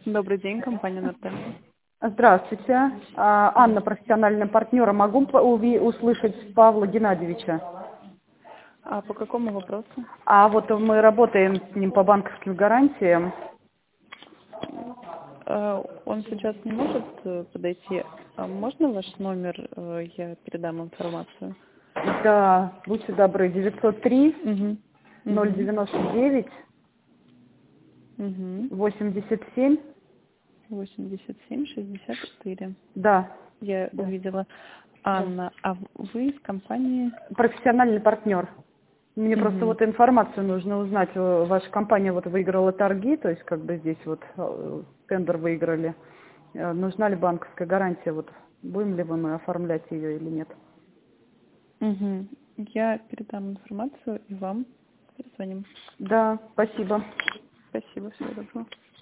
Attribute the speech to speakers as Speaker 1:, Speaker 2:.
Speaker 1: Добрый день, компания Нортель.
Speaker 2: Здравствуйте. Анна, профессиональный партнер. Могу услышать Павла Геннадьевича?
Speaker 1: А по какому вопросу?
Speaker 2: Вот мы работаем с ним по банковским гарантиям.
Speaker 1: Он сейчас не может подойти. А можно ваш номер? Я передам информацию.
Speaker 2: Да, будьте добры, 903
Speaker 1: Угу.
Speaker 2: 099
Speaker 1: Угу.
Speaker 2: 87.
Speaker 1: 87-64.
Speaker 2: Да.
Speaker 1: Я
Speaker 2: Да.
Speaker 1: увидела. Анна, а вы из компании?
Speaker 2: Профессиональный партнер. Мне просто
Speaker 1: Угу.
Speaker 2: вот информацию нужно узнать. Ваша компания вот выиграла торги, то есть как бы здесь вот тендер выиграли. Нужна ли банковская гарантия? Вот будем ли мы оформлять ее или нет?
Speaker 1: Угу. Я передам информацию и вам перезвоним.
Speaker 2: Да, спасибо.
Speaker 1: Спасибо, всего доброго.